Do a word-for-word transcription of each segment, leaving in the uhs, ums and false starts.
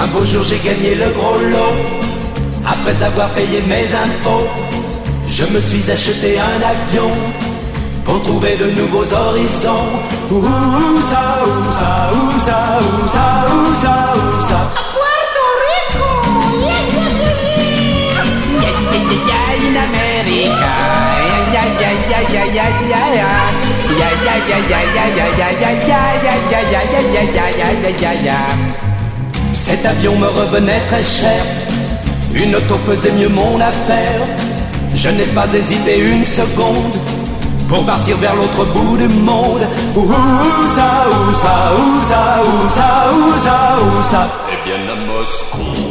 Un beau jour j'ai gagné le gros lot. Après avoir payé mes impôts, je me suis acheté un avion pour trouver de nouveaux horizons. Où ça, où ça, où ça, où ça, où ça, où ça? A Puerto Rico! Yeah, yeah, yeah, yeah! Yeah, yeah, yeah, yeah, in America. Yeah, yeah, yeah, yeah, yeah, yeah, yeah. Yeah, yeah, yeah, yeah, yeah, yeah, yeah, yeah, yeah, yeah, yeah, yeah, yeah, yeah, yeah, yeah, yeah. Cet avion me revenait très cher. Une auto faisait mieux mon affaire. Je n'ai pas hésité une seconde pour partir vers l'autre bout du monde. Où ça, où ça, où ça, où ça, où ça, où ça? Eh bien à Moscou.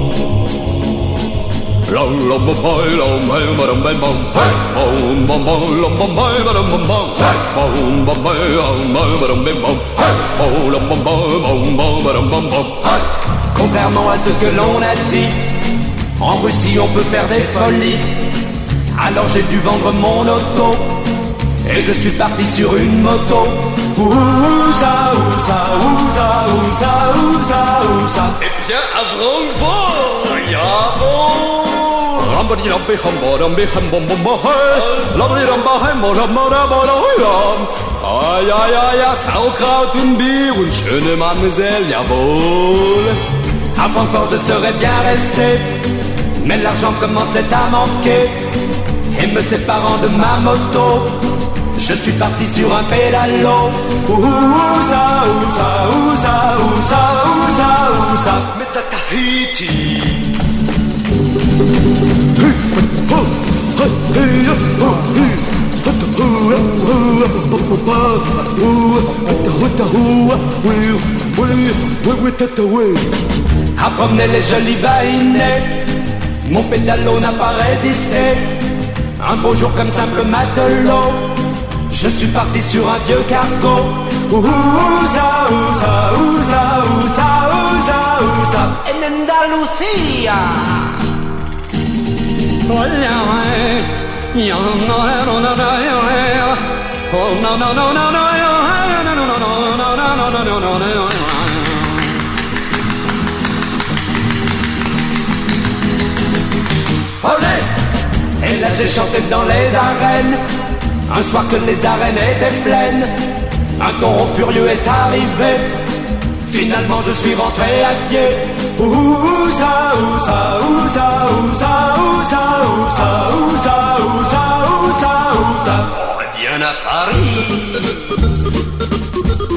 Contrairement à ce que l'on a dit, en Russie on peut faire des folies. Alors j'ai dû vendre mon auto et je suis parti sur une moto. Où ça, où ça, où ça, où ça, où ça, où ça? Eh bien à Francfort, jawohl. Rambadi rambi hambo rambi hambo hambo hey. Rambadi ramba hambo ramba ramba ramba. Aïe aïe aïe, Sauerkraut und Bier und schöne Mademoiselle, jawohl. À Francfort je serais bien resté, mais l'argent commençait à manquer. Et me séparant de ma moto, je suis parti sur un pédalo. Où ça, où ça, où ça, où ça, où ça, où ça? Mister Tahiti. À promener les jolis baïnets, mon pédalo n'a pas résisté. Un beau jour comme simple matelot, je suis parti sur un vieux cargo. Où ça, où ça, où ça, où ça, où ça, où ça? En Andalucía! Et là j'ai chanté dans les arènes, un soir que les arènes étaient pleines. Un taureau furieux est arrivé, finalement je suis rentré à pied. Où ça, où ça, où ça, où ça, où ça, où ça, où ça, où ça, où ça, où ça? Oh, eh bien à Paris.